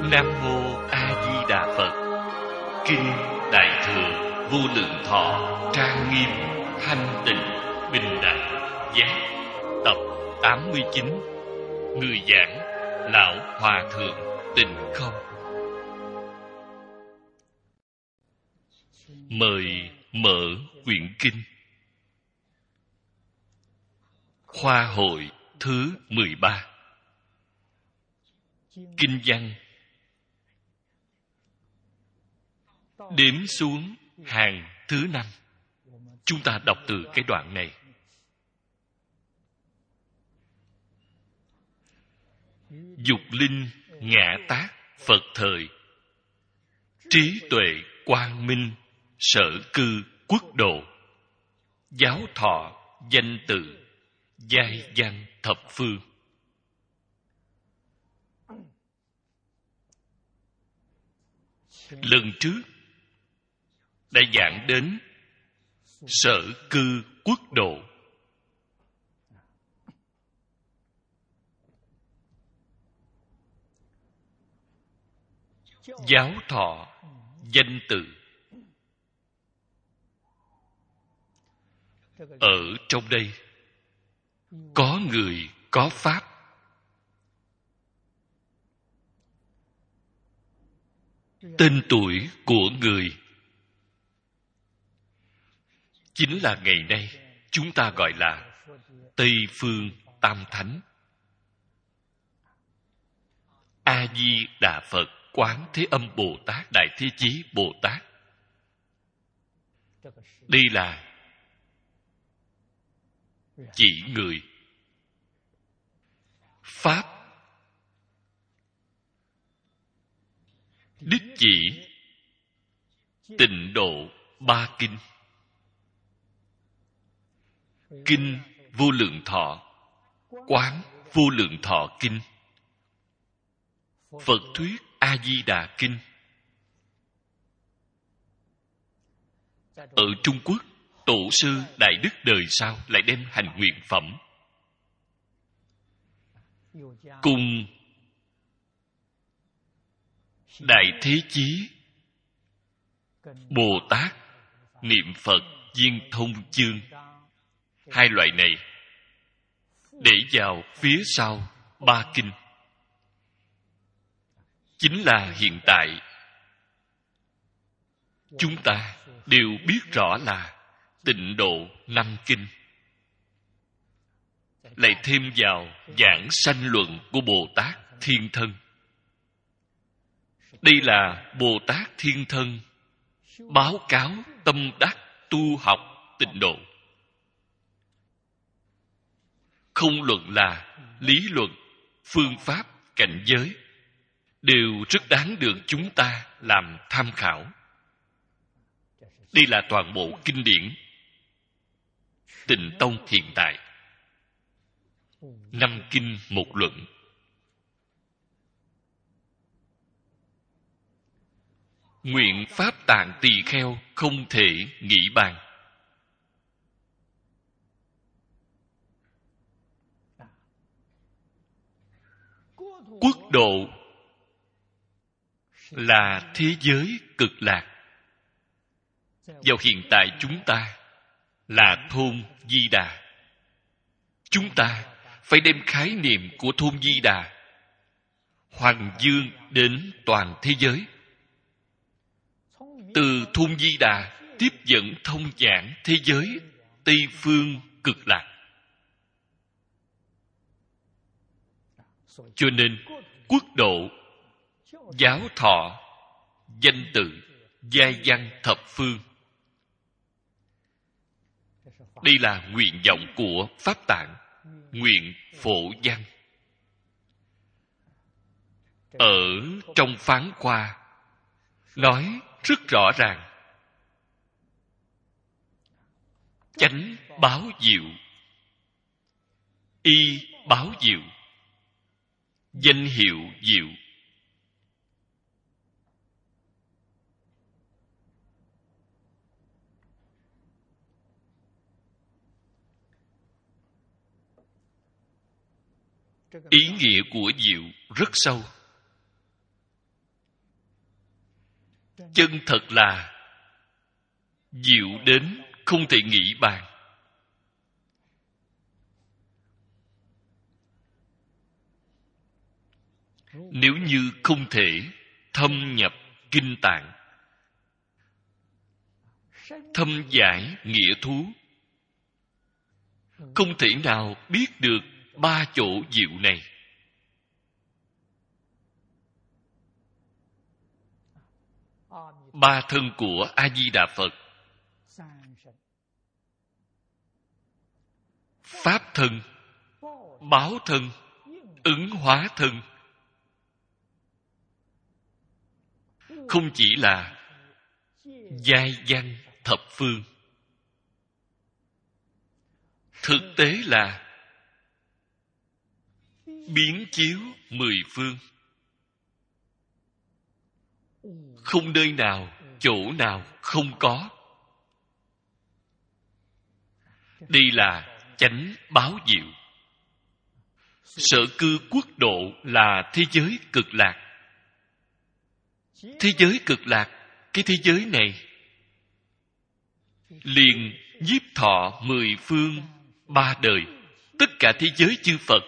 Nam Mô A Di Đà Phật. Kinh Đại Thừa Vô Lượng Thọ trang nghiêm thanh tịnh bình đẳng giác. Tập 89. Người giảng Lão Hòa Thượng Tịnh Không. Mời mở quyển kinh. Khoa hội thứ 13. Kinh văn. Đếm xuống hàng thứ 5. Chúng ta đọc từ cái đoạn này. Dục linh ngã tác Phật thời, trí tuệ quang minh sở cư quốc độ, giáo thọ danh tự giai văn thập phương. Lần trước đã giảng đến sở cư quốc độ. Giáo thọ danh tự. Ở trong đây có người có pháp. Tên tuổi của người chính là ngày nay chúng ta gọi là Tây Phương Tam Thánh. A Di Đà Phật, Quán Thế Âm Bồ Tát, Đại Thế Chí Bồ Tát. Đây là chỉ người. Pháp đích chỉ Tịnh Độ Ba Kinh. Kinh Vô Lượng Thọ, Quán Vô Lượng Thọ Kinh, Phật Thuyết A Di Đà Kinh. Ở Trung Quốc, tổ sư Đại Đức đời sau lại đem hành nguyện phẩm cùng Đại Thế Chí Bồ Tát niệm Phật Viên Thông Chương, hai loại này để vào phía sau ba kinh. Chính là hiện tại chúng ta đều biết rõ là Tịnh Độ 5 kinh, lại thêm vào giảng sanh luận của Bồ Tát Thiên Thân. Đây là Bồ Tát Thiên Thân báo cáo tâm đắc tu học Tịnh Độ. Không luận là lý luận, phương pháp, cảnh giới, đều rất đáng được chúng ta làm tham khảo. Đây là toàn bộ kinh điển Tịnh Tông hiện tại. 5 kinh một luận. Nguyện Pháp Tạng Tỳ Kheo không thể nghĩ bàn. Quốc độ là thế giới cực lạc. Vào hiện tại chúng ta là thôn Di Đà. Chúng ta phải đem khái niệm của thôn Di Đà hoằng dương đến toàn thế giới. Từ thôn Di Đà tiếp dẫn thông giảng thế giới Tây Phương cực lạc. Cho nên quốc độ, giáo thọ, danh tự, giai văn thập phương. Đây là nguyện vọng của Pháp Tạng, nguyện phổ văn. Ở trong Phán Khoa nói rất rõ ràng: chánh báo diệu, y báo diệu, danh hiệu diệu. Ý nghĩa của diệu rất sâu. chân thật là diệu đến không thể nghĩ bàn. Nếu như không thể thâm nhập kinh tạng, thâm giải nghĩa thú, không thể nào biết được ba chỗ diệu này. Ba thân của A Di Đà Phật: pháp thân, báo thân, ứng hóa thân. Không chỉ là giai văn thập phương, thực tế là biến chiếu mười phương. Không nơi nào, chỗ nào không có. Đây là chánh báo diệu. Sở cư quốc độ là thế giới cực lạc. Thế giới cực lạc, cái thế giới này liền nhiếp thọ mười phương ba đời, tất cả thế giới chư Phật.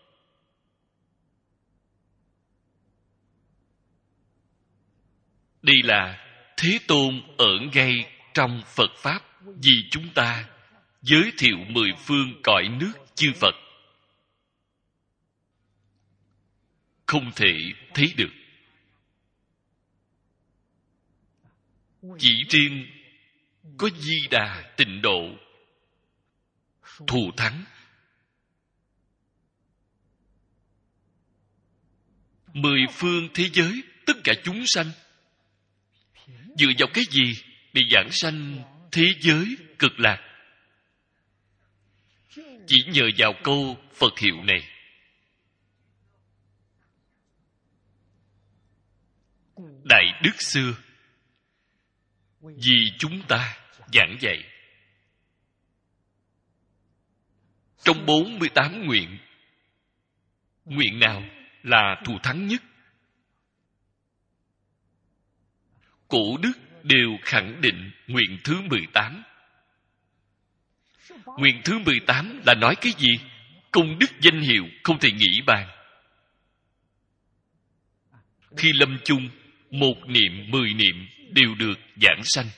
Đây là Thế Tôn ở ngay trong Phật Pháp vì chúng ta giới thiệu mười phương cõi nước chư Phật. Không thể thấy được. Chỉ riêng có Di Đà Tịnh Độ thù thắng. Mười phương thế giới, tất cả chúng sanh dựa vào cái gì để giảng sanh thế giới cực lạc? Chỉ nhờ vào câu Phật hiệu này. Đại Đức xưa vì chúng ta giảng dạy. Trong 48 nguyện, nguyện nào là thù thắng nhất? Cổ đức đều khẳng định nguyện thứ 18. Nguyện thứ 18 là nói cái gì? Công đức danh hiệu không thể nghĩ bàn. Khi lâm chung, một niệm, 10 niệm đều được giảng sanh.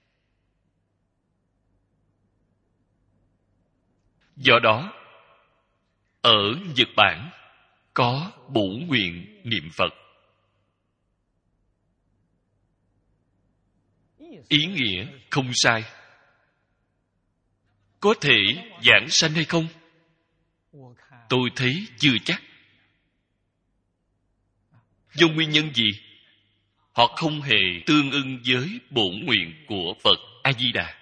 Do đó, ở Nhật Bản có bổ nguyện niệm Phật. Ý nghĩa không sai. Có thể giảng sanh hay không? Tôi thấy chưa chắc. Do nguyên nhân gì? Họ không hề tương ưng với bổn nguyện của Phật A-di-đà.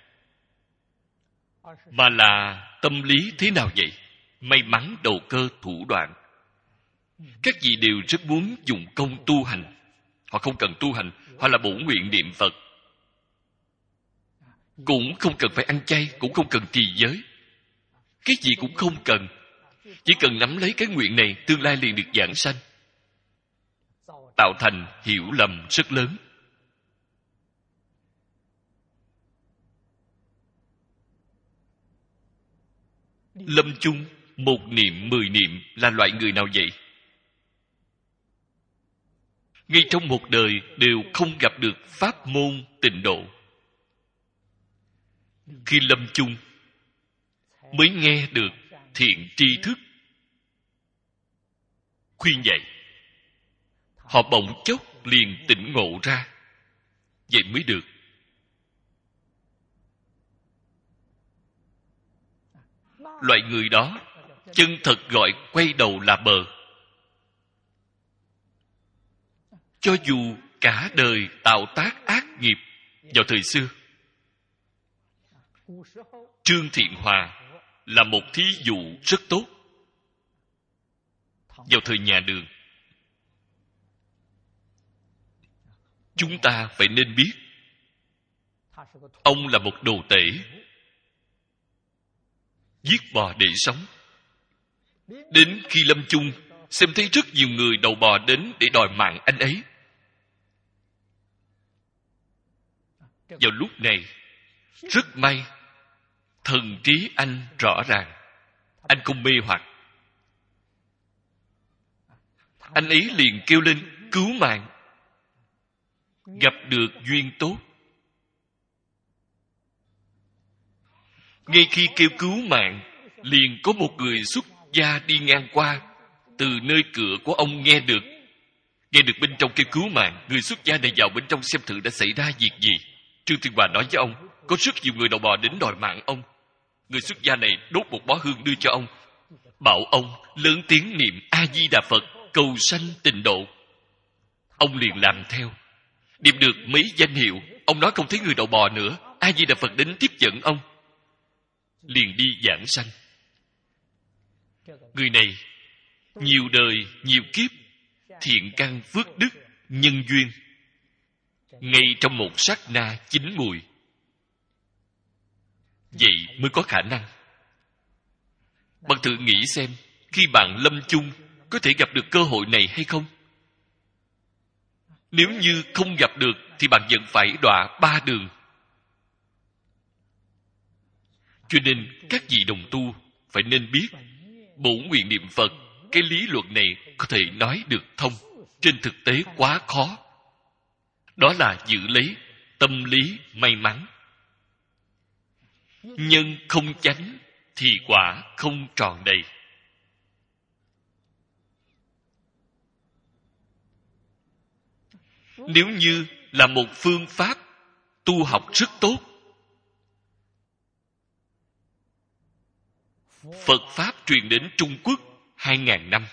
Mà là tâm lý thế nào vậy? May mắn đầu cơ thủ đoạn. Các vị đều rất muốn dùng công tu hành. Họ không cần tu hành, họ là bổn nguyện niệm Phật. Cũng không cần phải ăn chay, cũng không cần trì giới. Cái gì cũng không cần. Chỉ cần nắm lấy cái nguyện này, tương lai liền được giảng sanh. Tạo thành hiểu lầm rất lớn. Lâm chung, một niệm, 10 niệm là loại người nào vậy? Ngay trong một đời đều không gặp được pháp môn tịnh độ. Khi lâm chung mới nghe được thiện tri thức khuyên dạy, họ bỗng chốc liền tỉnh ngộ ra. Vậy mới được. Loại người đó chân thật gọi quay đầu là bờ. Cho dù cả đời tạo tác ác nghiệp vào thời xưa, Trương Thiện Hòa là một thí dụ rất tốt. Vào thời nhà Đường, chúng ta phải nên biết ông là một đồ tể, giết bò để sống. Đến khi lâm chung, xem thấy rất nhiều người đầu bò đến để đòi mạng anh ấy. Vào lúc này, rất may, thần trí anh rõ ràng. Anh không mê hoặc. Anh ấy liền kêu lên cứu mạng. Gặp được duyên tốt. Ngay khi kêu cứu mạng, liền có một người xuất gia đi ngang qua. Từ nơi cửa của ông nghe được bên trong kêu cứu mạng. Người xuất gia này vào bên trong xem thử đã xảy ra việc gì. Trương Thiên Hòa nói với ông, có rất nhiều người đầu bò đến đòi mạng ông. Người xuất gia này đốt một bó hương đưa cho ông, bảo ông lớn tiếng niệm A Di Đà Phật cầu sanh tịnh độ. Ông liền làm theo, niệm được mấy danh hiệu. Ông nói không thấy người đầu bò nữa, A Di Đà Phật đến tiếp dẫn ông, liền đi giảng sanh. Người này nhiều đời nhiều kiếp thiện căn phước đức nhân duyên, ngay trong một sát na chín mùi. Vậy mới có khả năng. Bạn thử nghĩ xem, khi bạn lâm chung có thể gặp được cơ hội này hay không? Nếu như không gặp được thì bạn vẫn phải đọa ba đường. Cho nên các vị đồng tu phải nên biết, bổn nguyện niệm Phật, cái lý luận này có thể nói được thông, trên thực tế quá khó. Đó là giữ lấy tâm lý may mắn. Nhân không chánh thì quả không tròn đầy. Nếu như là một phương pháp tu học rất tốt, Phật Pháp truyền đến Trung Quốc 2.000 năm.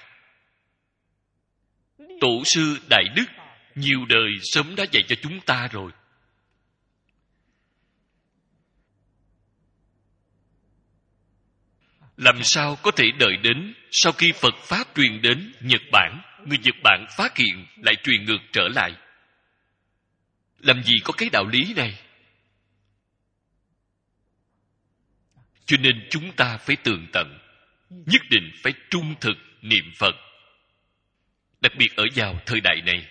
Tổ sư Đại Đức nhiều đời sớm đã dạy cho chúng ta rồi. Làm sao có thể đợi đến sau khi Phật Pháp truyền đến Nhật Bản, người Nhật Bản phát hiện lại truyền ngược trở lại? Làm gì có cái đạo lý này? Cho nên chúng ta phải tường tận, nhất định phải trung thực niệm Phật. Đặc biệt ở vào thời đại này.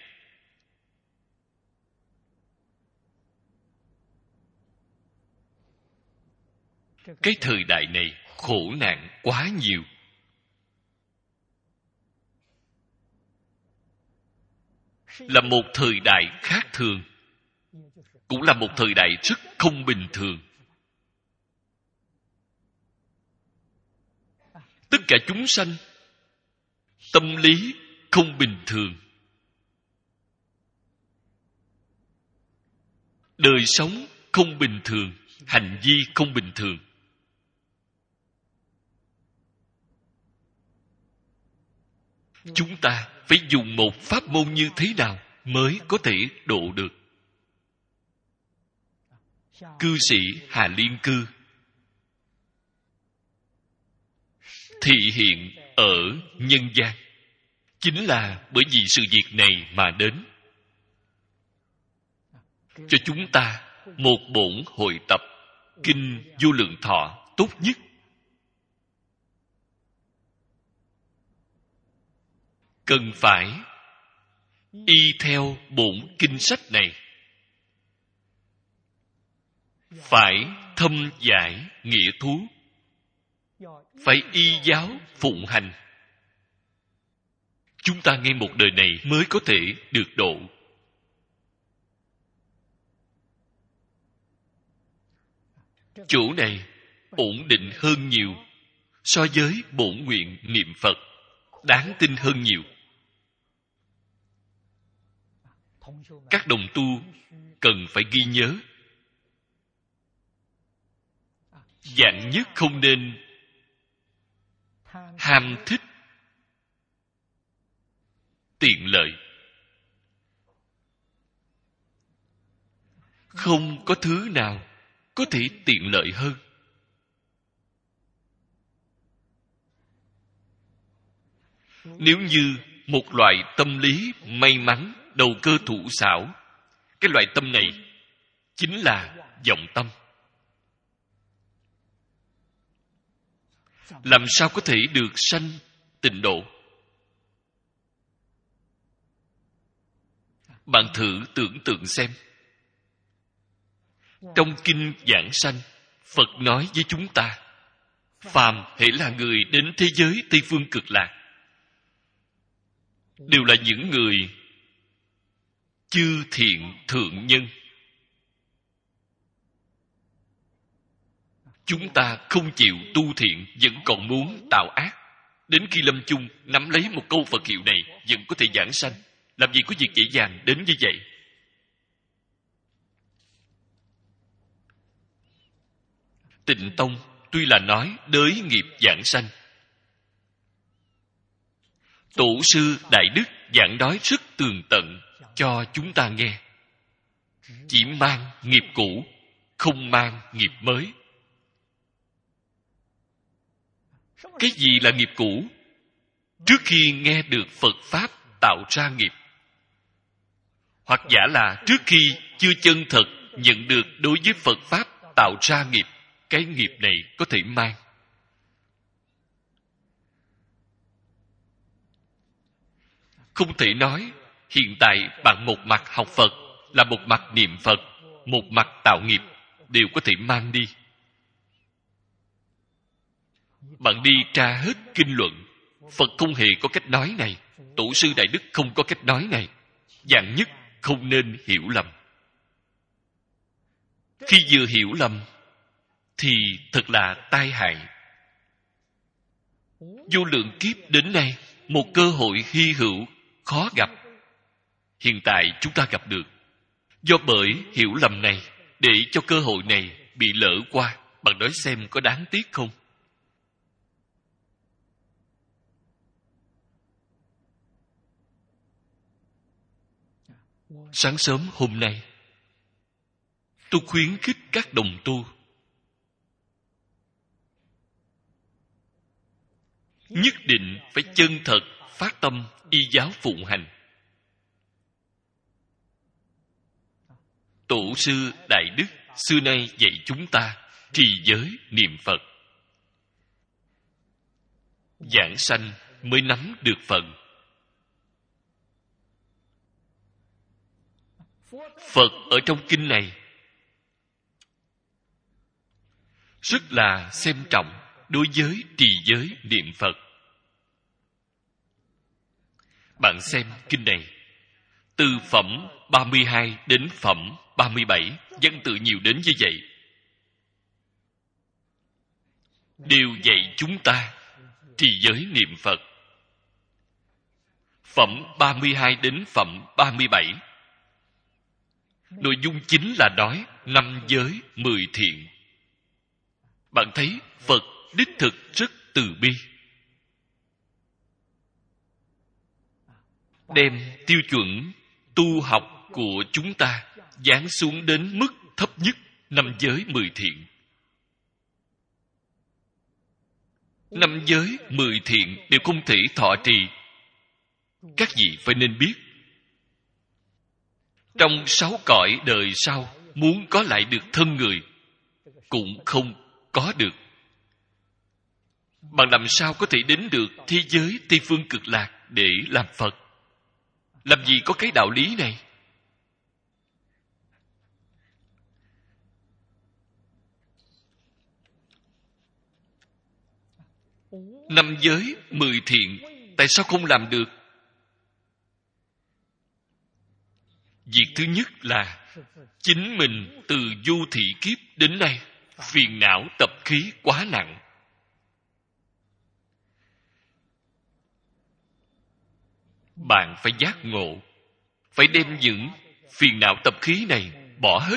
Cái thời đại này khổ nạn quá nhiều. Là một thời đại khác thường, cũng là một thời đại rất không bình thường. Tất cả chúng sanh tâm lý không bình thường, đời sống không bình thường, hành vi không bình thường. Chúng ta phải dùng một pháp môn như thế nào mới có thể độ được? Cư sĩ Hà Liên Cư thị hiện ở nhân gian, chính là bởi vì sự việc này mà đến, cho chúng ta một bổn hội tập Kinh Vô Lượng Thọ tốt nhất. Cần phải y theo bổn kinh sách này, phải thâm giải nghĩa thú, phải y giáo phụng hành. Chúng ta ngay một đời này mới có thể được độ. Chỗ này ổn định hơn nhiều so với bổn nguyện niệm Phật, đáng tin hơn nhiều. Các đồng tu cần phải ghi nhớ, vạn nhất không nên ham thích tiện lợi. Không có thứ nào có thể tiện lợi hơn. Nếu như một loại tâm lý may mắn, đầu cơ thủ xảo, cái loại tâm này chính là vọng tâm. Làm sao có thể được sanh tịnh độ? Bạn thử tưởng tượng xem, Trong kinh Giảng Sanh, Phật nói với chúng ta, phàm hễ là người đến thế giới Tây Phương Cực Lạc đều là những người chư thiện thượng nhân. Chúng ta không chịu tu thiện, vẫn còn muốn tạo ác. Đến khi lâm chung, nắm lấy một câu Phật hiệu này, vẫn có thể giảng sanh. Làm gì có việc dễ dàng đến như vậy. Tịnh Tông tuy là nói đới nghiệp giảng sanh, Tổ sư Đại Đức giảng nói rất tường tận cho chúng ta nghe. Chỉ mang nghiệp cũ, không mang nghiệp mới. Cái gì là nghiệp cũ? Trước khi nghe được Phật Pháp tạo ra nghiệp, hoặc giả là trước khi chưa chân thật nhận được đối với Phật Pháp tạo ra nghiệp, cái nghiệp này có thể mang. Không thể nói hiện tại bạn một mặt học Phật là một mặt niệm Phật, một mặt tạo nghiệp, đều có thể mang đi. Bạn đi tra hết kinh luận, Phật không hề có cách nói này, Tổ sư Đại Đức không có cách nói này. Dạng nhất không nên hiểu lầm. Khi vừa hiểu lầm thì thật là tai hại. Vô lượng kiếp đến nay, một cơ hội hy hữu khó gặp, hiện tại chúng ta gặp được. Do bởi hiểu lầm này, để cho cơ hội này bị lỡ qua, bạn nói xem có đáng tiếc không? Sáng sớm hôm nay, tôi khuyến khích các đồng tu nhất định phải chân thật phát tâm y giáo phụng hành. Tổ sư Đại Đức xưa nay dạy chúng ta trì giới niệm Phật. Giảng sanh mới nắm được phần. Phật ở trong kinh này rất là xem trọng đối với trì giới niệm Phật. Bạn xem kinh này, từ phẩm 32 đến phẩm 37, văn tự nhiều đến như vậy, đều dạy chúng ta trì giới niệm Phật. Phẩm 32 đến phẩm 37, nội dung chính là nói 5 giới 10 thiện. Bạn thấy Phật đích thực rất từ bi, đem tiêu chuẩn tu học của chúng ta giáng xuống đến mức thấp nhất 5 giới 10 thiện. 5 giới 10 thiện đều không thể thọ trì. Các vị phải nên biết, trong 6 cõi đời sau, muốn có lại được thân người cũng không có được. Bạn làm sao có thể đến được thế giới Tây Phương Cực Lạc để làm Phật? Làm gì có cái đạo lý này? Năm giới 10 thiện, tại sao không làm được? Việc thứ nhất là chính mình từ vô thị kiếp đến nay, phiền não tập khí quá nặng. Bạn phải giác ngộ, phải đem những phiền não tập khí này bỏ hết.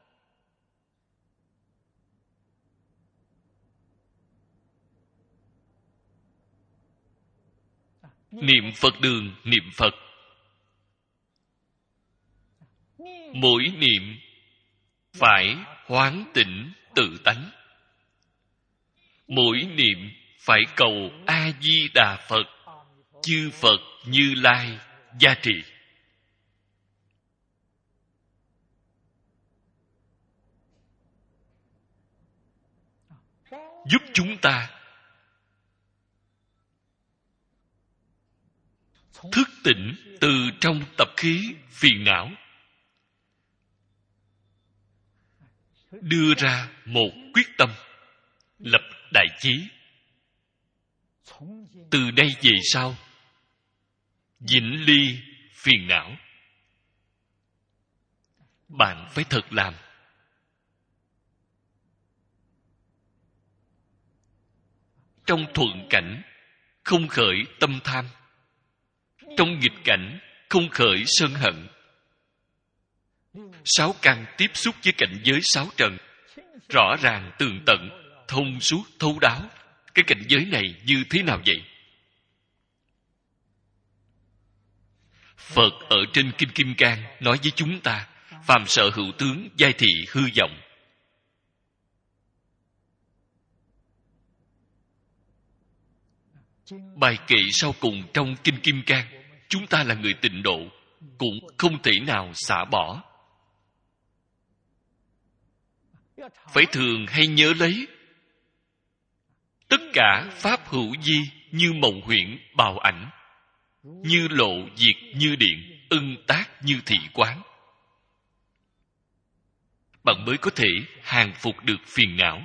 Niệm Phật đường niệm Phật, mỗi niệm phải hoán tỉnh tự tánh. Mỗi niệm phải cầu A Di Đà Phật, chư Phật Như Lai gia trì. Giúp chúng ta thức tỉnh từ trong tập khí phiền não. đưa ra một quyết tâm, lập đại chí. Từ đây về sau, vĩnh ly phiền não. Bạn phải thật làm. Trong thuận cảnh, không khởi tâm tham. Trong nghịch cảnh, không khởi sân hận. Sáu căn tiếp xúc với cảnh giới sáu trần, rõ ràng tường tận, thông suốt thấu đáo. Cái cảnh giới này như thế nào vậy? Phật ở trên Kinh Kim Cang nói với chúng ta: phàm sở hữu tướng, giai thị hư vọng. Bài kệ sau cùng trong Kinh Kim Cang, chúng ta là người tịnh độ, cũng không thể nào xả bỏ. Phải thường hay nhớ lấy. Tất cả pháp hữu vi như mộng huyễn bào ảnh, như lộ diệt như điện, ưng tác như thị quán. Bạn mới có thể hàng phục được phiền não.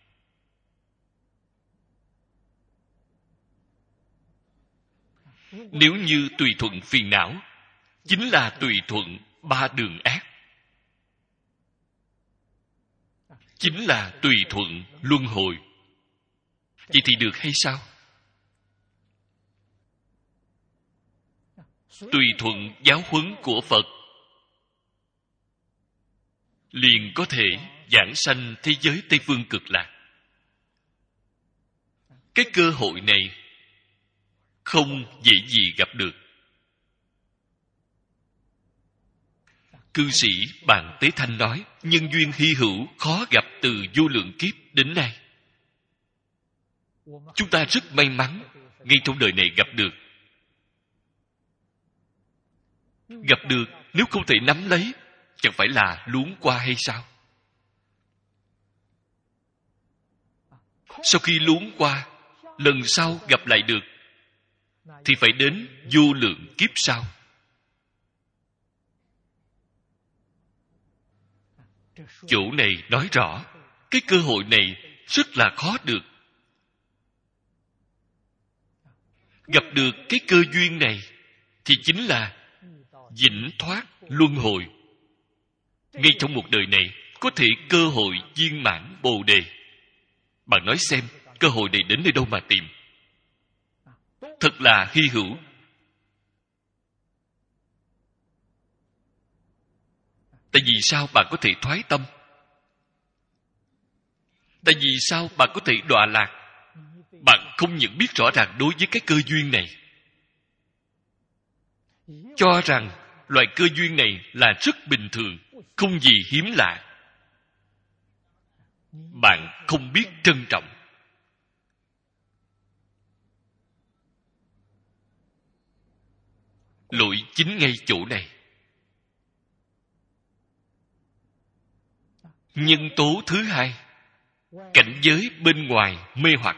Nếu như tùy thuận phiền não, chính là tùy thuận ba đường ác, chính là tùy thuận luân hồi. Vậy thì được hay sao? Tùy thuận giáo huấn của Phật, liền có thể giảng sanh thế giới Tây Phương Cực Lạc. Cái cơ hội này không dễ gì gặp được. Cư sĩ Bàn Tế Thanh nói, nhân duyên hy hữu khó gặp từ vô lượng kiếp đến nay. Chúng ta rất may mắn ngay trong đời này gặp được. Gặp được, nếu không thể nắm lấy, chẳng phải là luống qua hay sao? Sau khi luống qua, lần sau gặp lại được thì phải đến vô lượng kiếp sau. Chỗ này nói rõ cái cơ hội này rất là khó được. Gặp được cái cơ duyên này thì chính là vĩnh thoát luân hồi. Ngay trong một đời này có thể cơ hội viên mãn Bồ Đề. Bạn nói xem, cơ hội này đến nơi đâu mà tìm? Thật là hy hữu. Tại vì sao bạn có thể thoái tâm? Tại vì sao bạn có thể đọa lạc? Bạn không những biết rõ ràng đối với cái cơ duyên này, cho rằng loại cơ duyên này là rất bình thường, không gì hiếm lạ. Bạn không biết trân trọng. Lỗi chính ngay chỗ này. Nhân tố thứ hai, cảnh giới bên ngoài mê hoặc.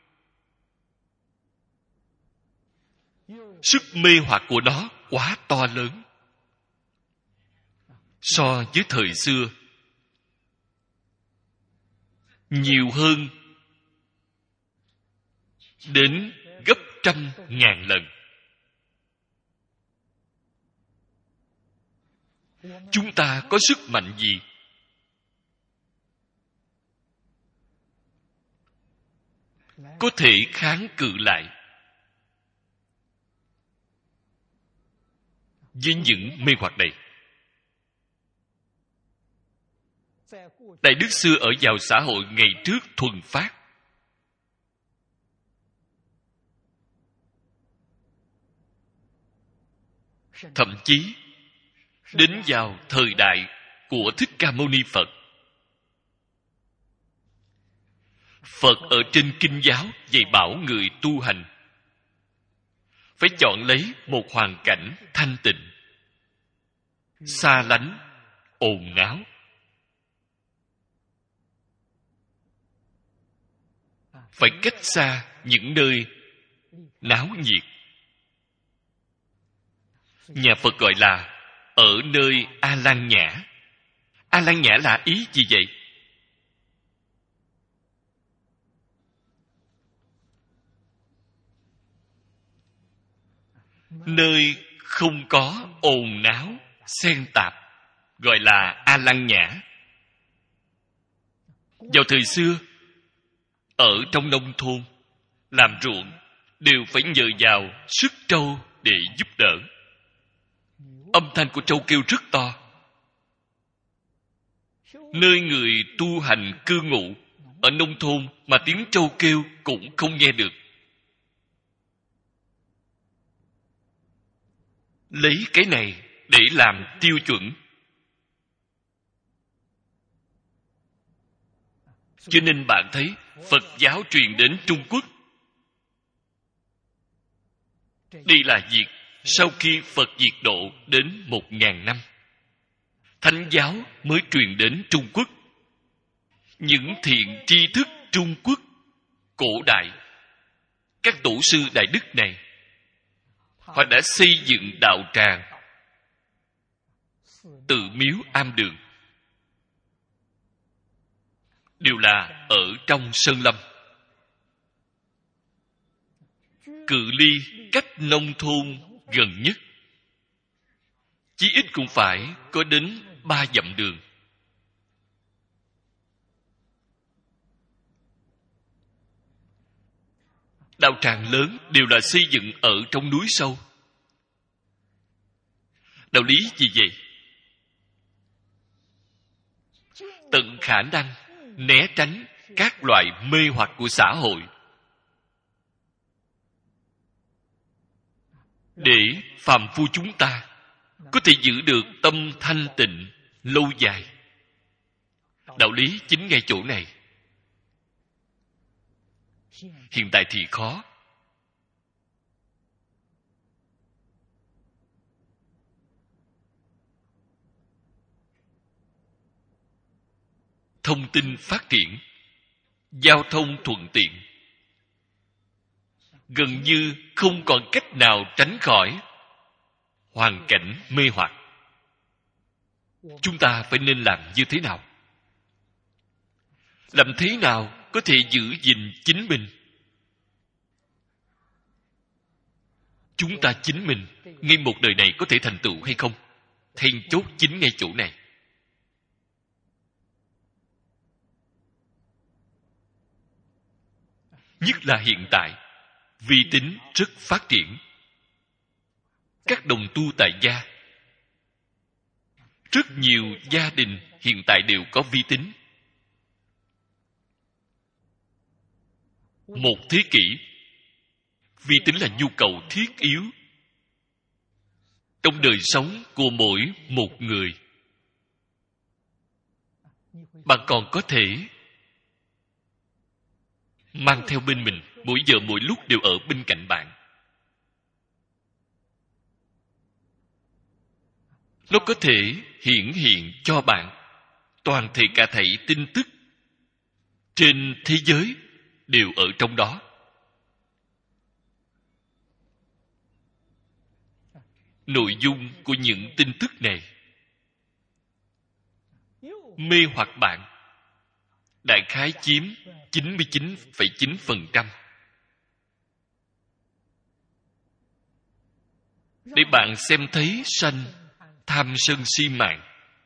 Sức mê hoặc của nó quá to lớn. So với thời xưa, nhiều hơn đến gấp trăm ngàn lần. Chúng ta có sức mạnh gì? Có thể kháng cự lại với những mê hoặc này? Đại đức xưa ở vào xã hội ngày trước thuần phát, thậm chí đến vào thời đại của Thích Ca Mâu Ni Phật, Phật ở trên kinh giáo dạy bảo người tu hành phải chọn lấy một hoàn cảnh thanh tịnh, xa lánh ồn náo. Phải cách xa những nơi náo nhiệt. Nhà Phật gọi là ở nơi A Lan Nhã. A Lan Nhã là ý gì vậy? nơi không có ồn náo xen tạp, gọi là A Lăng Nhã. Vào thời xưa, ở trong nông thôn làm ruộng đều phải nhờ vào sức trâu để giúp đỡ. Âm thanh của trâu kêu rất to. Nơi người tu hành cư ngụ ở nông thôn mà tiếng trâu kêu cũng không nghe được. Lấy cái này để làm tiêu chuẩn. Cho nên bạn thấy Phật giáo truyền đến Trung Quốc. Đây là việc sau khi Phật diệt độ đến 1.000 năm, Thánh giáo mới truyền đến Trung Quốc. Những thiện tri thức Trung Quốc cổ đại, các tổ sư đại đức này, họ đã xây dựng đạo tràng, tự miếu am đường, đều là ở trong sơn lâm. Cự ly cách nông thôn gần nhất chí ít cũng phải có đến 3 dặm đường. Đạo tràng lớn đều là xây dựng ở trong núi sâu. Đạo lý gì vậy? Tận khả năng né tránh các loại mê hoặc của xã hội, để phàm phu chúng ta có thể giữ được tâm thanh tịnh lâu dài. Đạo lý chính ngay chỗ này. Hiện tại thì khó. Thông tin phát triển, giao thông thuận tiện, gần như không còn cách nào tránh khỏi hoàn cảnh mê hoặc. Chúng ta phải nên làm như thế nào? Làm thế nào có thể giữ gìn chính mình? Chúng ta chính mình ngay một đời này có thể thành tựu hay không? Then chốt chính ngay chỗ này. Nhất là hiện tại, vi tính rất phát triển. Các đồng tu tại gia, rất nhiều gia đình hiện tại đều có vi tính. Một thế kỷ, vi tính là nhu cầu thiết yếu trong đời sống của mỗi một người. Bạn còn có thể mang theo bên mình, mỗi giờ mỗi lúc đều ở bên cạnh bạn. Nó có thể hiển hiện cho bạn toàn thể cả thảy tin tức trên thế giới đều ở trong đó. Nội dung của những tin tức này mê hoặc bạn đại khái chiếm 99,9%. Để bạn xem thấy sanh tham sân si mạng.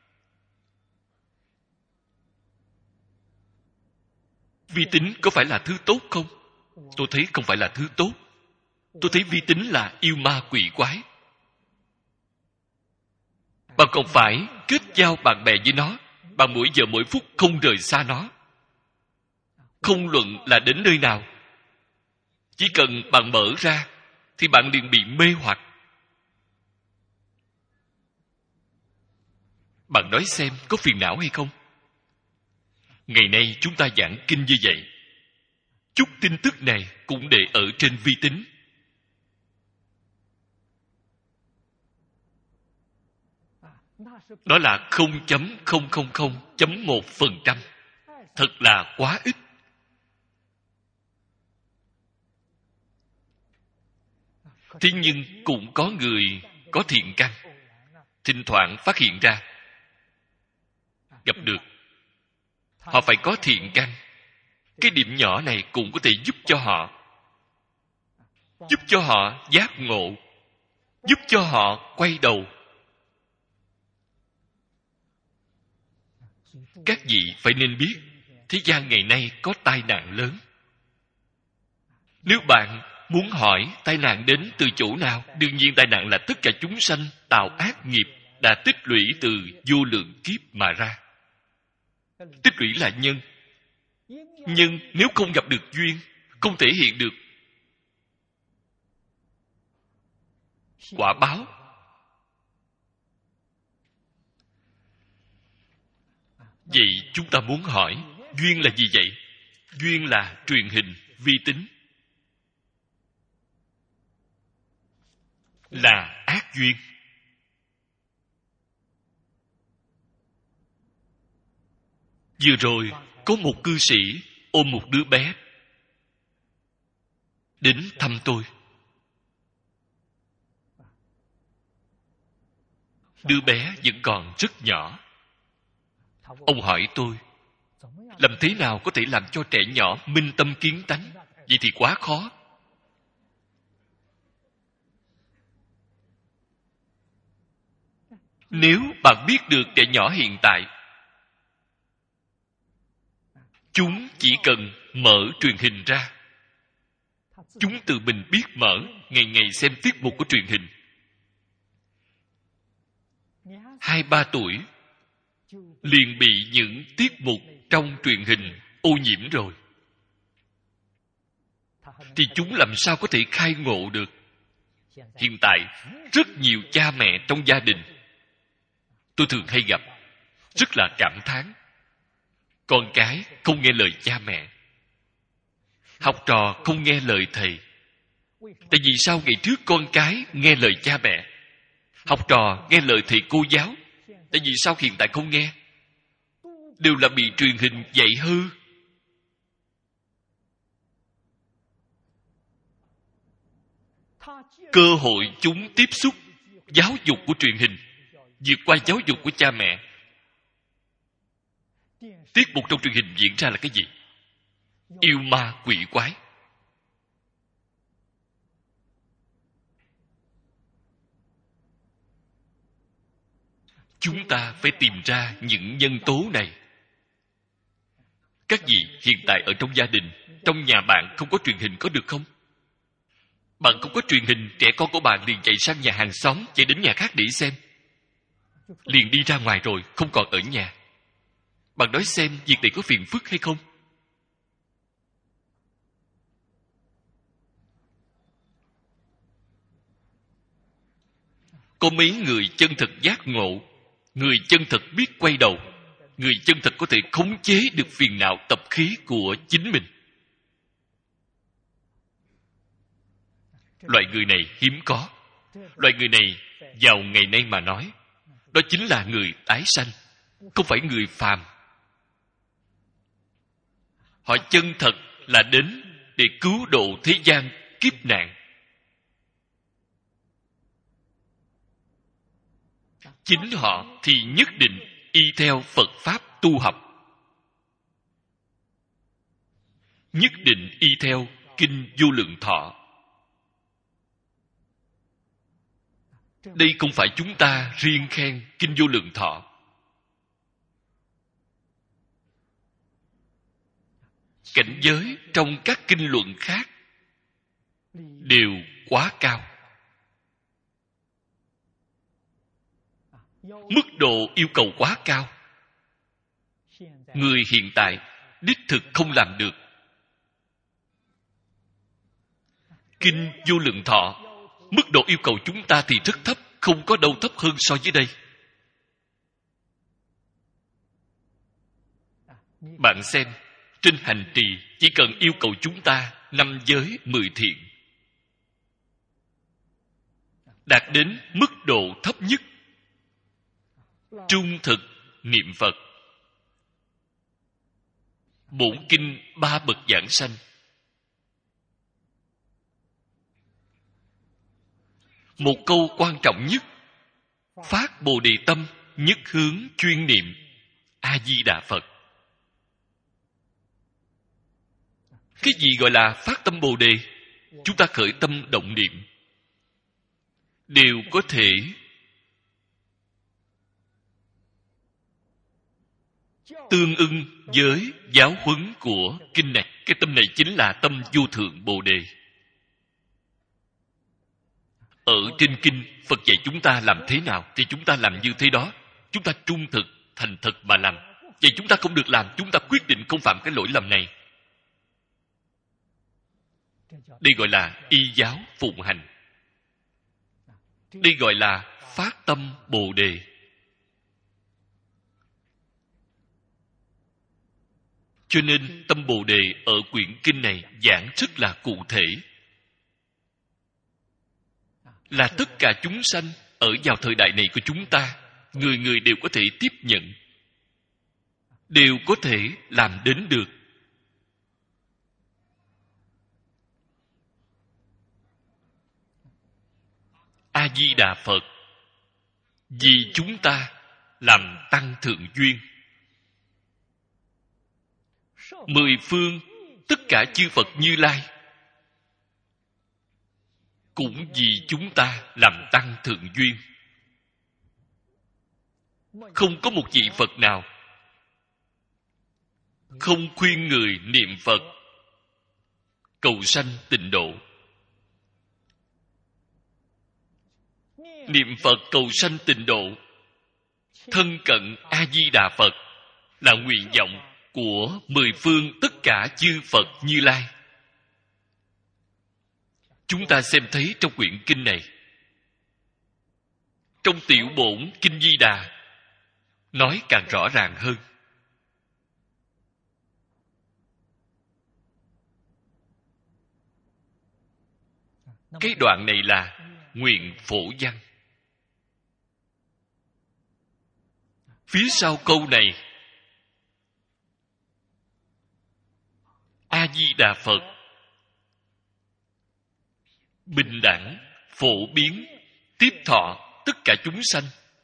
Vi tính có phải là thứ tốt không? Tôi thấy không phải là thứ tốt. Tôi thấy vi tính là yêu ma quỷ quái. Bạn còn phải kết giao bạn bè với nó. Bạn mỗi giờ mỗi phút không rời xa nó. Không luận là đến nơi nào, chỉ cần bạn mở ra thì bạn liền bị mê hoặc. Bạn nói xem có phiền não hay không? Ngày nay chúng ta giảng kinh như vậy, chút tin tức này cũng để ở trên vi tính. Đó là 0.000.1%. Thật là quá ít. Thế nhưng cũng có người có thiện căn, thỉnh thoảng phát hiện ra, gặp được. Họ phải có thiện căn. Cái điểm nhỏ này cũng có thể giúp cho họ giác ngộ, giúp cho họ quay đầu. Các vị phải nên biết, thế gian ngày nay có tai nạn lớn. Nếu bạn muốn hỏi tai nạn đến từ chỗ nào, đương nhiên tai nạn là tất cả chúng sanh tạo ác nghiệp đã tích lũy từ vô lượng kiếp mà ra. Tích lũy là nhân. Nhưng nếu không gặp được duyên, không thể hiện được quả báo. Vậy chúng ta muốn hỏi, duyên là gì vậy? Duyên là truyền hình, vi tính. Là ác duyên. Vừa rồi, có một cư sĩ ôm một đứa bé đến thăm tôi. Đứa bé vẫn còn rất nhỏ. Ông hỏi tôi, làm thế nào có thể làm cho trẻ nhỏ minh tâm kiến tánh? Vậy thì quá khó. Nếu bạn biết được trẻ nhỏ hiện tại, chúng chỉ cần mở truyền hình ra, chúng tự mình biết mở, ngày ngày xem tiết mục của truyền hình. 2-3 tuổi liền bị những tiết mục trong truyền hình ô nhiễm rồi, thì chúng làm sao có thể khai ngộ được? Hiện tại rất nhiều cha mẹ trong gia đình, tôi thường hay gặp, rất là cảm thán. Con cái không nghe lời cha mẹ, học trò không nghe lời thầy. Tại vì sao ngày trước con cái nghe lời cha mẹ, học trò nghe lời thầy cô giáo? Tại vì sao hiện tại không nghe? Đều là bị truyền hình dạy hư. Cơ hội chúng tiếp xúc giáo dục của truyền hình vượt qua giáo dục của cha mẹ. Tiết mục trong truyền hình diễn ra là cái gì? Yêu ma quỷ quái. Chúng ta phải tìm ra những nhân tố này. Các vị hiện tại ở trong gia đình, trong nhà bạn không có truyền hình có được không? Bạn không có truyền hình, trẻ con của bạn liền chạy sang nhà hàng xóm, chạy đến nhà khác để xem. Liền đi ra ngoài rồi, không còn ở nhà. Bạn nói xem việc này có phiền phức hay không? Có mấy người chân thật giác ngộ, người chân thật biết quay đầu, người chân thật có thể khống chế được phiền não tập khí của chính mình. Loại người này hiếm có. Loại người này vào ngày nay mà nói, đó chính là người tái sanh, không phải người phàm. Họ chân thật là đến để cứu độ thế gian kiếp nạn. Chính họ thì nhất định y theo Phật Pháp tu học, nhất định y theo Kinh Vô Lượng Thọ. Đây không phải chúng ta riêng khen Kinh Vô Lượng Thọ. Cảnh giới trong các kinh luận khác đều quá cao. Mức độ yêu cầu quá cao. Người hiện tại đích thực không làm được. Kinh Vô Lượng Thọ, mức độ yêu cầu chúng ta thì rất thấp, không có đâu thấp hơn so với đây. Bạn xem, trên hành trì chỉ cần yêu cầu chúng ta 5 giới 10 thiện, đạt đến mức độ thấp nhất, trung thực niệm Phật, bổn kinh 3 bậc giảng sanh, một câu quan trọng nhất, phát Bồ Đề tâm, nhất hướng chuyên niệm A Di Đà Phật. Cái gì gọi là phát tâm Bồ Đề? Chúng ta khởi tâm động niệm. đều có thể tương ưng với giáo huấn của kinh này. Cái tâm này chính là tâm vô thượng Bồ Đề. Ở trên kinh, Phật dạy chúng ta làm thế nào thì chúng ta làm như thế đó. Chúng ta trung thực, thành thật mà làm. Vậy chúng ta không được làm, chúng ta quyết định không phạm cái lỗi lầm này. Đây gọi là y giáo phụng hành. Đây gọi là phát tâm Bồ Đề. Cho nên tâm Bồ Đề ở quyển kinh này giảng rất là cụ thể. Là tất cả chúng sanh ở vào thời đại này của chúng ta, người người đều có thể tiếp nhận, đều có thể làm đến được. A Di Đà Phật vì chúng ta làm tăng thượng duyên. Mười phương tất cả chư Phật Như Lai cũng vì chúng ta làm tăng thượng duyên. Không có một vị Phật nào không khuyên người niệm Phật cầu sanh tịnh độ. Niệm Phật cầu sanh tịnh độ, thân cận A Di Đà Phật là nguyện vọng của mười phương tất cả chư Phật Như Lai. Chúng ta xem thấy trong quyển kinh này, trong tiểu bổn Kinh Di Đà nói càng rõ ràng hơn. Cái đoạn này là nguyện phổ văn. Phía sau câu này, A Di Đà Phật bình đẳng phổ biến tiếp thọ tất cả chúng sanh,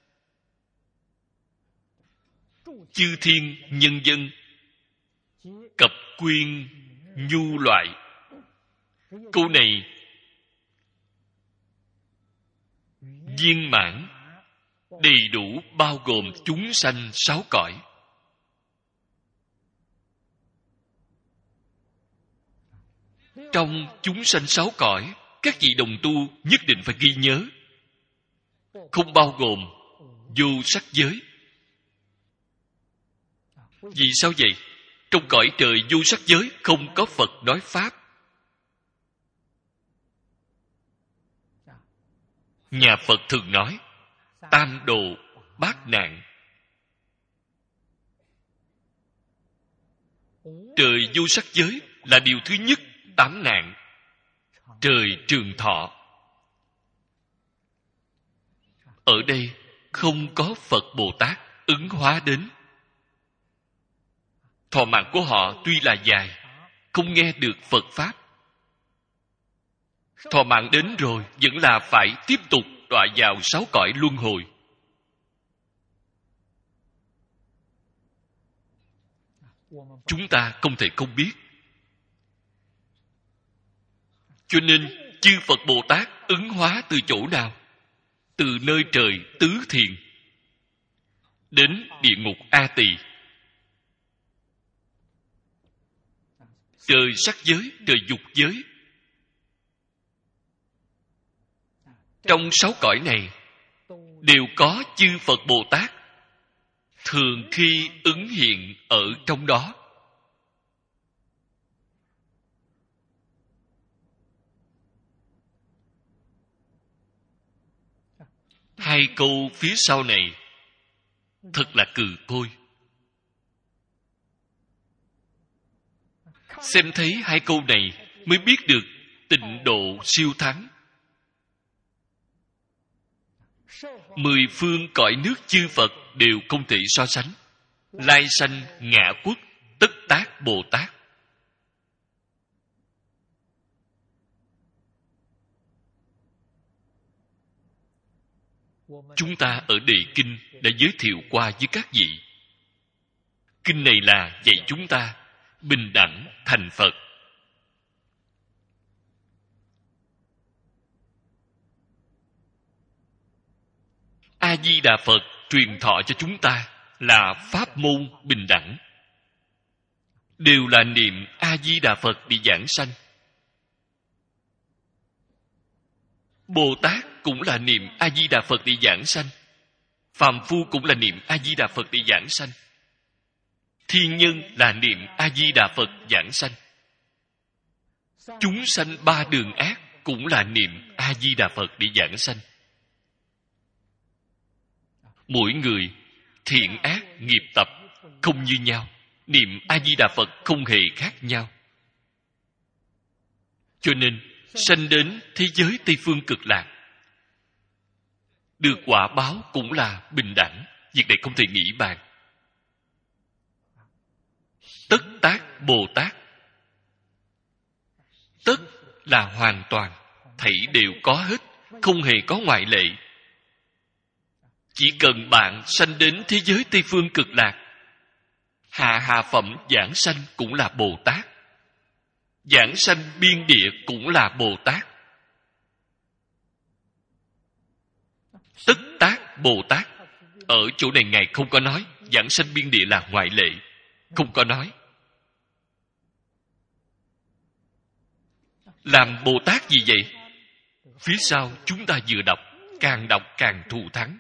chư thiên nhân dân cập quyên nhu loại. Câu này viên mãn đầy đủ, bao gồm chúng sanh sáu cõi. Trong chúng sanh sáu cõi, các vị đồng tu nhất định phải ghi nhớ, không bao gồm vô sắc giới. Vì sao vậy? Trong cõi trời vô sắc giới không có Phật nói Pháp. Nhà Phật thường nói tam độ bát nạn. Trời vô sắc giới là điều thứ nhất, tám nạn. Trời trường thọ. Ở đây không có Phật Bồ Tát ứng hóa đến. Thọ mạng của họ tuy là dài, không nghe được Phật Pháp. Thọ mạng đến rồi vẫn là phải tiếp tục đọa vào sáu cõi luân hồi. Chúng ta không thể không biết. Cho nên chư Phật Bồ Tát ứng hóa từ chỗ nào? Từ nơi trời tứ thiền đến địa ngục A Tỳ, trời sắc giới, trời dục giới. Trong sáu cõi này đều có chư Phật Bồ Tát thường khi ứng hiện ở trong đó. Hai câu phía sau này thật là cừ côi. Xem thấy hai câu này mới biết được tịnh độ siêu thắng. Mười phương cõi nước chư Phật đều không thể so sánh. Lai sanh ngạ quốc tất tác Bồ Tát. Chúng ta ở đề kinh đã giới thiệu qua với các vị. Kinh này là dạy chúng ta bình đẳng thành Phật. A Di Đà Phật truyền thọ cho chúng ta là pháp môn bình đẳng, đều là niệm A Di Đà Phật để giảng sanh. Bồ Tát cũng là niệm A Di Đà Phật để giảng sanh, phàm phu cũng là niệm A Di Đà Phật để giảng sanh, thiên nhân là niệm A Di Đà Phật giảng sanh, chúng sanh ba đường ác cũng là niệm A Di Đà Phật để giảng sanh. Mỗi người thiện ác nghiệp tập không như nhau, niệm A Di Đà Phật không hề khác nhau. Cho nên sanh đến thế giới Tây Phương Cực Lạc, được quả báo cũng là bình đẳng. Việc này không thể nghĩ bàn. Tất tác Bồ Tát, tất là hoàn toàn, thảy đều có hết, không hề có ngoại lệ. Chỉ cần bạn sanh đến thế giới Tây Phương Cực Lạc, hạ phẩm giảng sanh cũng là Bồ Tát, giảng sanh biên địa cũng là Bồ Tát. Tất tác Bồ Tát, ở chỗ này Ngài không có nói giảng sanh biên địa là ngoại lệ, không có nói. Làm Bồ Tát gì vậy? Phía sau chúng ta vừa đọc càng thù thắng,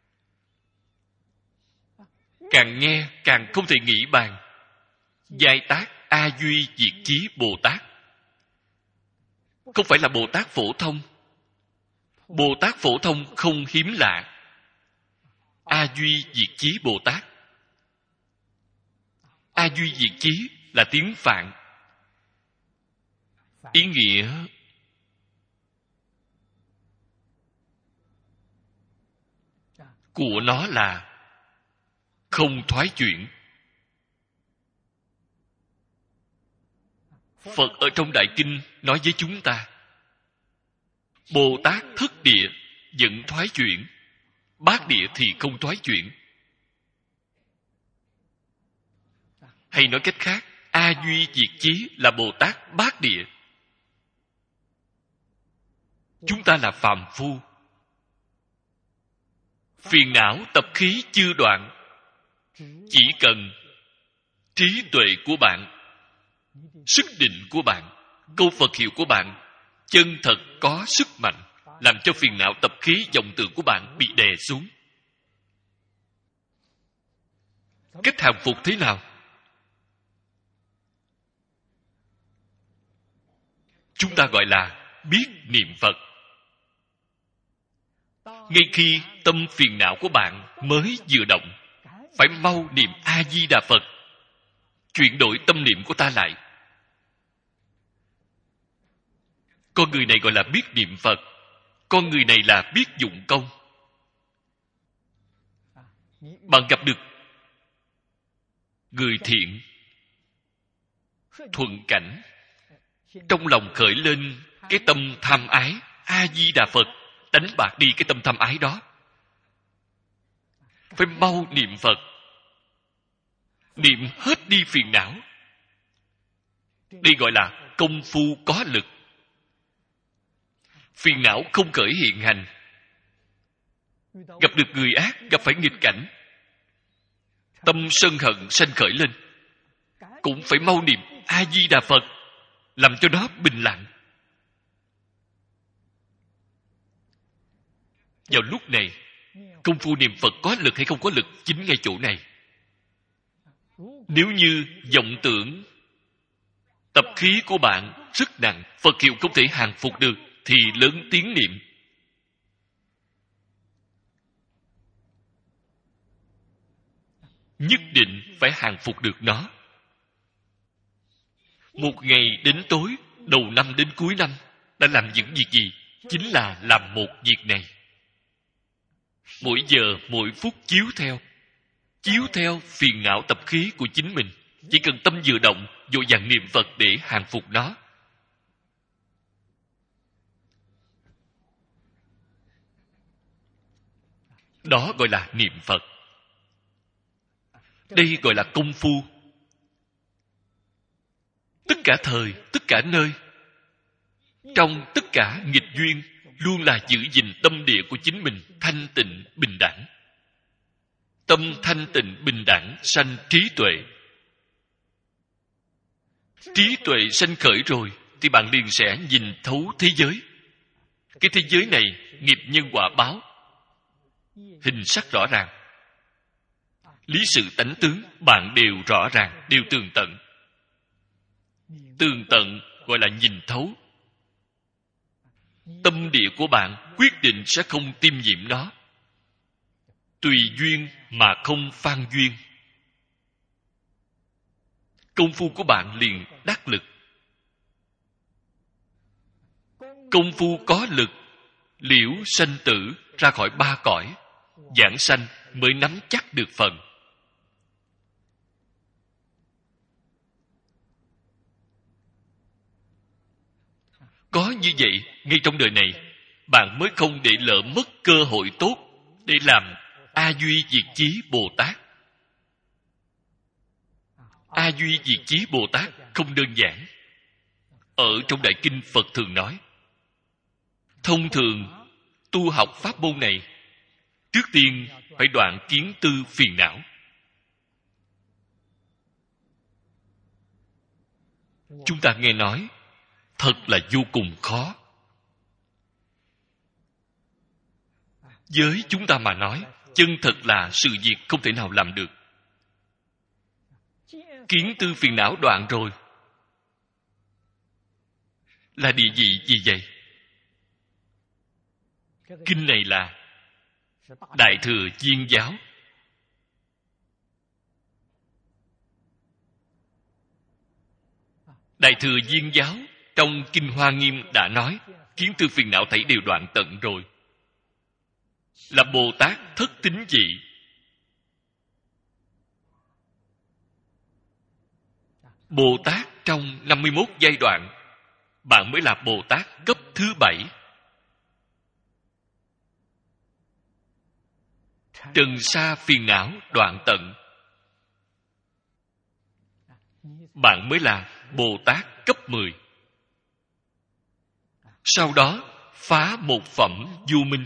càng nghe càng không thể nghĩ bàn. Giai tác A Duy Diệt Chí Bồ Tát, không phải là Bồ Tát phổ thông. Bồ Tát phổ thông không hiếm lạ. A Duy Diệt Chí Bồ Tát, A Duy Diệt Chí là tiếng Phạn, ý nghĩa của nó là không thoái chuyển. Phật ở trong Đại Kinh nói với chúng ta, Bồ Tát thất địa vẫn thoái chuyển, bát địa thì không thoái chuyển. Hay nói cách khác, A Duy Diệt Chí là Bồ Tát bát địa. Chúng ta là phàm phu, phiền não tập khí chưa đoạn. Chỉ cần trí tuệ của bạn, sức định của bạn, câu Phật hiệu của bạn chân thật có sức mạnh, làm cho phiền não tập khí vọng tưởng của bạn bị đè xuống. Cách hàng phục thế nào? Chúng ta gọi là biết niệm Phật. Ngay khi tâm phiền não của bạn mới vừa động, phải mau niệm A Di Đà Phật, chuyển đổi tâm niệm của ta lại. Con người này gọi là biết niệm Phật, con người này là biết dụng công. Bạn gặp được người thiện, thuận cảnh, trong lòng khởi lên cái tâm tham ái, A Di Đà Phật đánh bạc đi cái tâm tham ái đó. Phải mau niệm Phật, niệm hết đi phiền não. Đây gọi là công phu có lực. Phiền não không khởi hiện hành. Gặp được người ác, gặp phải nghịch cảnh, tâm sân hận sanh khởi lên, cũng phải mau niệm A Di Đà Phật, làm cho nó bình lặng. Vào lúc này, công phu niệm Phật có lực hay không có lực chính ngay chỗ này. Nếu như vọng tưởng tập khí của bạn rất nặng, Phật hiệu không thể hàng phục được, thì lớn tiếng niệm. Nhất định phải hàng phục được nó. Một ngày đến tối, đầu năm đến cuối năm, đã làm những việc gì? Chính là làm một việc này. Mỗi giờ, mỗi phút chiếu theo phiền não tập khí của chính mình. Chỉ cần tâm vừa động, vội vàng niệm Phật để hàng phục nó. Đó gọi là niệm Phật. Đây gọi là công phu. Tất cả thời, tất cả nơi, trong tất cả nghịch duyên, luôn là giữ gìn tâm địa của chính mình, thay thanh tịnh bình đẳng. Tâm thanh tịnh bình đẳng sanh trí tuệ. Trí tuệ sanh khởi rồi thì bạn liền sẽ nhìn thấu thế giới. Cái thế giới này nghiệp nhân quả báo, hình sắc rõ ràng, lý sự tánh tướng bạn đều rõ ràng, đều tường tận. Tường tận gọi là nhìn thấu. Tâm địa của bạn quyết định sẽ không tiêm nhiễm nó. Tùy duyên mà không phan duyên. Công phu của bạn liền đắc lực. Công phu có lực, liễu sanh tử ra khỏi ba cõi, giảng sanh mới nắm chắc được phần. Có như vậy, ngay trong đời này, bạn mới không để lỡ mất cơ hội tốt để làm A Duy Diệt Chí Bồ Tát. A Duy Diệt Chí Bồ Tát không đơn giản. Ở trong Đại Kinh Phật thường nói, thông thường tu học pháp môn này, trước tiên phải đoạn kiến tư phiền não. Chúng ta nghe nói thật là vô cùng khó. Với chúng ta mà nói, chân thật là sự việc không thể nào làm được. Kiến tư phiền não đoạn rồi là địa vị gì vậy? Kinh này là Đại Thừa Viên Giáo. Đại Thừa Viên Giáo trong Kinh Hoa Nghiêm đã nói, kiến tư phiền não thảy đều đoạn tận rồi, là Bồ Tát thất tín vị. Bồ Tát trong 51 giai đoạn, bạn mới là Bồ Tát cấp thứ 7. Trần sa phiền não đoạn tận, bạn mới là Bồ Tát cấp 10. Sau đó phá một phẩm vô minh,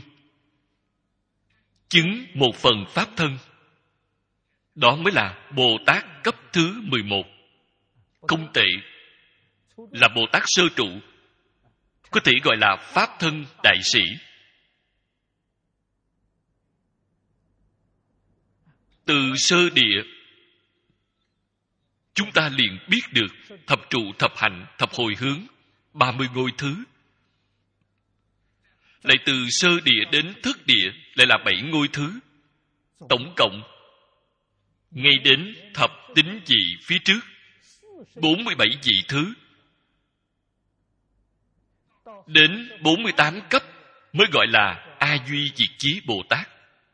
chứng một phần pháp thân, đó mới là Bồ Tát cấp thứ 11. Không tệ, là Bồ Tát sơ trụ, có thể gọi là pháp thân đại sĩ. Từ sơ địa, chúng ta liền biết được thập trụ, thập hạnh, thập hồi hướng, 30 ngôi thứ. Lại từ sơ địa đến thất địa lại là 7 ngôi thứ. Tổng cộng ngay đến thập tín vị phía trước, 47 vị thứ. Đến 48 cấp mới gọi là A Duy Diệt Chí Bồ Tát.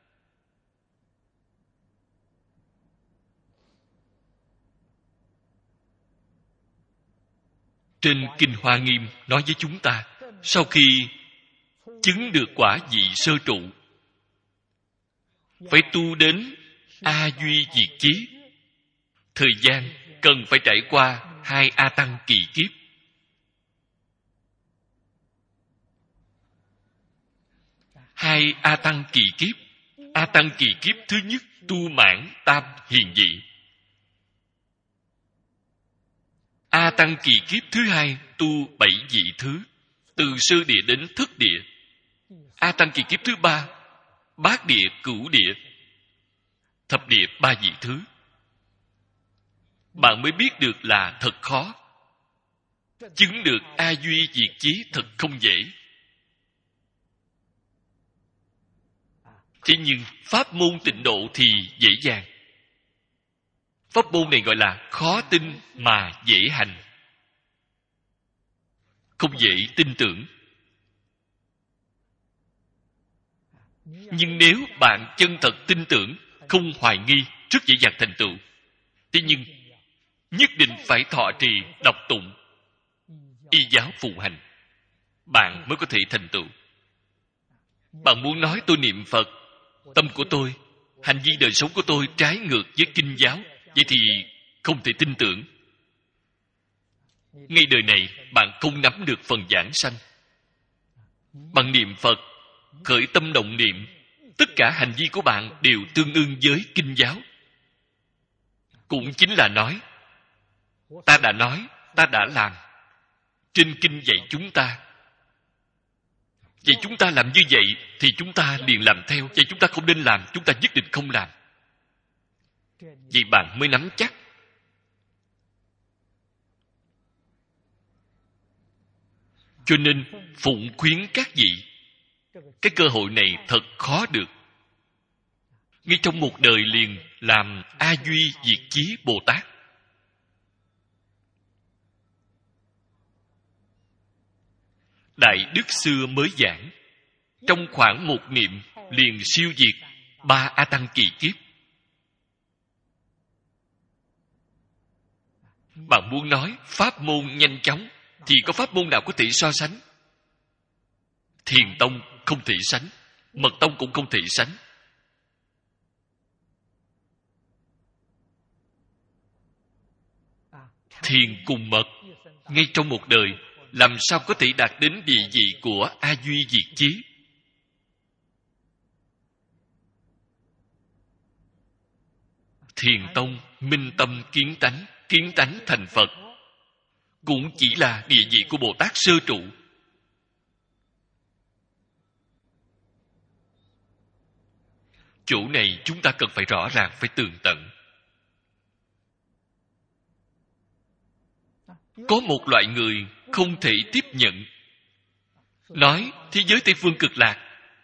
Trên Kinh Hoa Nghiêm nói với chúng ta, sau khi chứng được quả vị sơ trụ, phải tu đến A Duy Diệt Chí. Thời gian cần phải trải qua 2 A Tăng kỳ kiếp. Hai A Tăng kỳ kiếp. A Tăng kỳ kiếp thứ nhất tu mãn tam hiền vị. A Tăng kỳ kiếp thứ hai tu 7 vị thứ, từ sơ địa đến thất địa. A Tăng kỳ kiếp thứ ba, bát địa, cửu địa, thập địa 3 vị thứ. Bạn mới biết được là thật khó. Chứng được A Duy Diệt Chí thật không dễ. Thế nhưng pháp môn tịnh độ thì dễ dàng. Pháp môn này gọi là khó tin mà dễ hành, không dễ tin tưởng. Nhưng nếu bạn chân thật tin tưởng, không hoài nghi, rất dễ dàng thành tựu. Thế nhưng nhất định phải thọ trì đọc tụng y giáo phù hành, bạn mới có thể thành tựu. Bạn muốn nói tôi niệm Phật, tâm của tôi, hành vi đời sống của tôi trái ngược với kinh giáo, vậy thì không thể tin tưởng. Ngay đời này bạn không nắm được phần giảng sanh. Bằng niệm Phật, khởi tâm động niệm, tất cả hành vi của bạn đều tương ưng với kinh giáo. Cũng chính là nói, ta đã nói, ta đã làm. Trên kinh dạy chúng ta. Vậy chúng ta làm như vậy thì chúng ta liền làm theo. Vậy chúng ta không nên làm, chúng ta nhất định không làm. Vậy bạn mới nắm chắc. Cho nên phụng khuyến các vị, cái cơ hội này thật khó được. Ngay trong một đời liền làm A Duy Diệt Chí Bồ Tát. Đại Đức xưa mới giảng, trong khoảng một niệm liền siêu diệt 3 A Tăng kỳ kiếp. Bạn muốn nói pháp môn nhanh chóng thì có pháp môn nào có thể so sánh? Thiền tông không thể sánh, mật tông cũng không thể sánh. Thiền cùng mật ngay trong một đời làm sao có thể đạt đến địa vị của A Duy Diệt Chí? Thiền tông minh tâm kiến tánh thành Phật, cũng chỉ là địa vị của Bồ Tát sơ trụ. Chỗ này chúng ta cần phải rõ ràng, phải tường tận. Có một loại người không thể tiếp nhận nói thế giới Tây Phương cực lạc.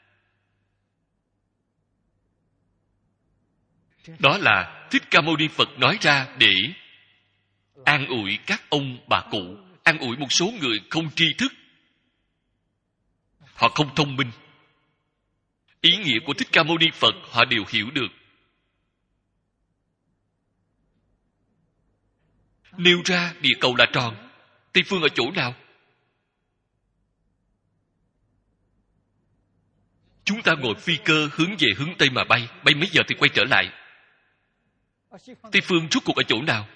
Đó là Thích Ca Mâu Ni Phật nói ra để an ủi các ông bà cụ, an ủi một số người không tri thức, họ không thông minh. Ý nghĩa của Thích Ca Mâu Ni Phật họ đều hiểu được. Nêu ra địa cầu là tròn, Tây Phương ở chỗ nào? Chúng ta ngồi phi cơ hướng về hướng Tây mà bay mấy giờ thì quay trở lại. Tây Phương rốt cuộc ở chỗ nào?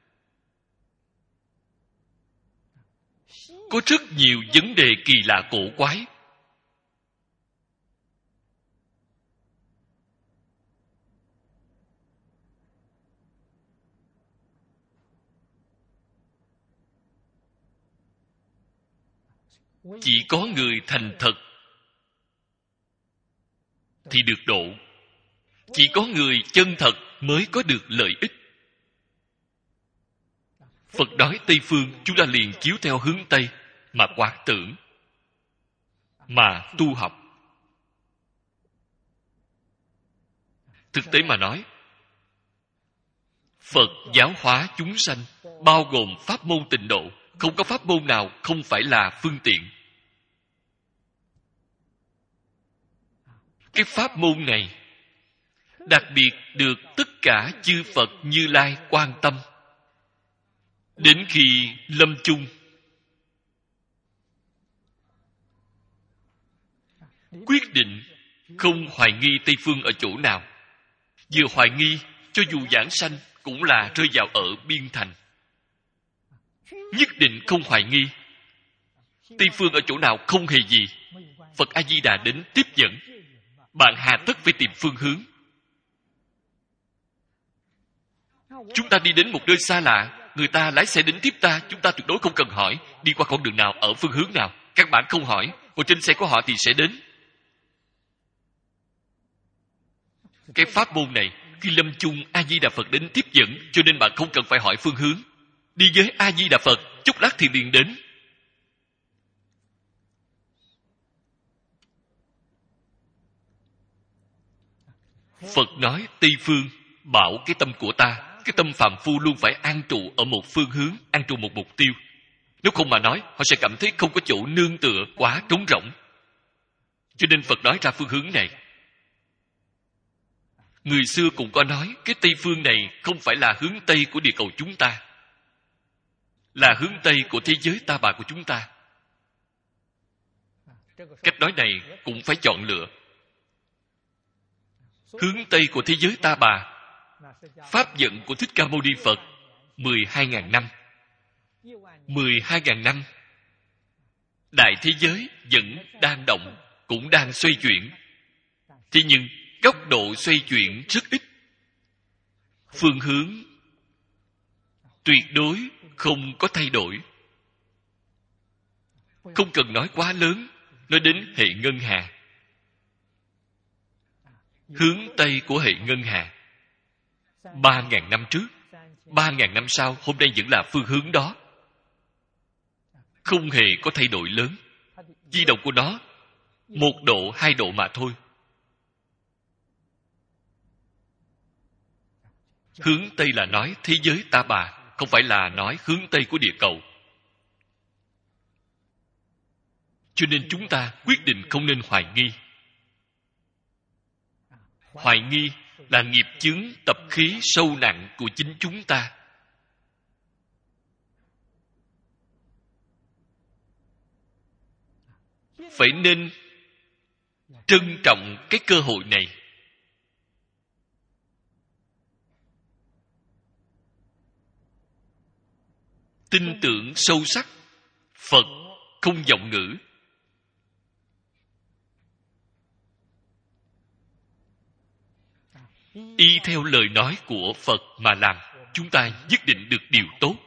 Có rất nhiều vấn đề kỳ lạ cổ quái. Chỉ có người thành thật thì được độ. Chỉ có người chân thật mới có được lợi ích. Phật nói Tây Phương, chúng ta liền chiếu theo hướng Tây mà quán tưởng, mà tu học. Thực tế mà nói, Phật giáo hóa chúng sanh bao gồm pháp môn tịnh độ, không có pháp môn nào không phải là phương tiện. Cái pháp môn này đặc biệt được tất cả chư Phật Như Lai quan tâm. Đến khi lâm chung, quyết định không hoài nghi Tây Phương ở chỗ nào. Vừa hoài nghi, cho dù giảng sanh cũng là rơi vào ở biên thành. Nhất định không hoài nghi. Tây Phương ở chỗ nào không hề gì. Phật A-di-đà đến tiếp dẫn. Bạn hà tất phải tìm phương hướng. Chúng ta đi đến một nơi xa lạ, người ta lái xe đến tiếp ta, chúng ta tuyệt đối không cần hỏi đi qua con đường nào, ở phương hướng nào. Các bạn không hỏi, ngồi trên xe của họ thì sẽ đến. Cái pháp môn này, khi lâm chung A-di-đà Phật đến tiếp dẫn, cho nên bạn không cần phải hỏi phương hướng. Đi với A-di-đà Phật, chốc lát thì liền đến. Phật nói Tây Phương, bảo cái tâm của ta, cái tâm phàm phu luôn phải an trụ ở một phương hướng, an trụ một mục tiêu. Nếu không mà nói, họ sẽ cảm thấy không có chỗ nương tựa, quá trống rỗng. Cho nên Phật nói ra phương hướng này. Người xưa cũng có nói, cái Tây Phương này không phải là hướng Tây của địa cầu chúng ta, là hướng Tây của thế giới ta bà của chúng ta. Cách nói này cũng phải chọn lựa. Hướng Tây của thế giới ta bà, pháp vận của Thích Ca Mâu Ni Phật 12.000 năm. 12.000 năm, đại thế giới vẫn đang động, cũng đang xoay chuyển. Thế nhưng góc độ xoay chuyển rất ít. Phương hướng tuyệt đối không có thay đổi. Không cần nói quá lớn, nói đến hệ ngân hà. Hướng Tây của hệ ngân hà 3.000 năm trước, 3.000 năm sau, hôm nay vẫn là phương hướng đó. Không hề có thay đổi lớn. Di động của nó 1 độ, 2 độ mà thôi. Hướng Tây là nói thế giới Ta Bà, không phải là nói hướng Tây của địa cầu. Cho nên chúng ta quyết định không nên hoài nghi. Hoài nghi là nghiệp chướng tập khí sâu nặng của chính chúng ta. Phải nên trân trọng cái cơ hội này. Tin tưởng sâu sắc Phật không vọng ngữ. Y theo lời nói của Phật mà làm, chúng ta nhất định được điều tốt.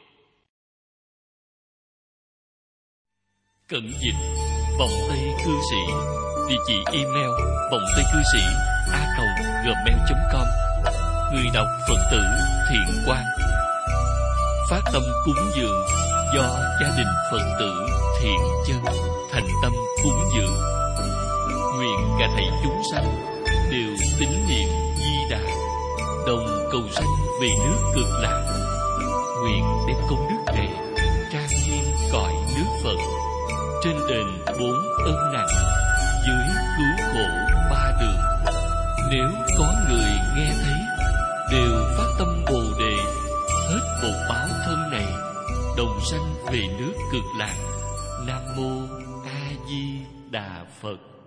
Cận dịch Vọng Tây Cư Sĩ. Địa chỉ email vongtaicư sĩ@gmail.com. Người đọc Phật tử Thiện Quang. Phát tâm cúng dường do gia đình Phật tử Thiện Chân thành tâm cúng dường. Nguyện cả thảy chúng sanh đều tín niệm Di Đà, đồng cầu sanh về nước Cực Lạc. Nguyện đem công đức này trang nghiêm cõi nước Phật, trên đền 4 ân nặng, dưới cứu khổ 3 đường. Nếu có người nghe thấy, đều phát tâm Bồ Đề, hết bột báo thân này, đồng sanh về nước Cực Lạc. Nam mô A Di Đà Phật.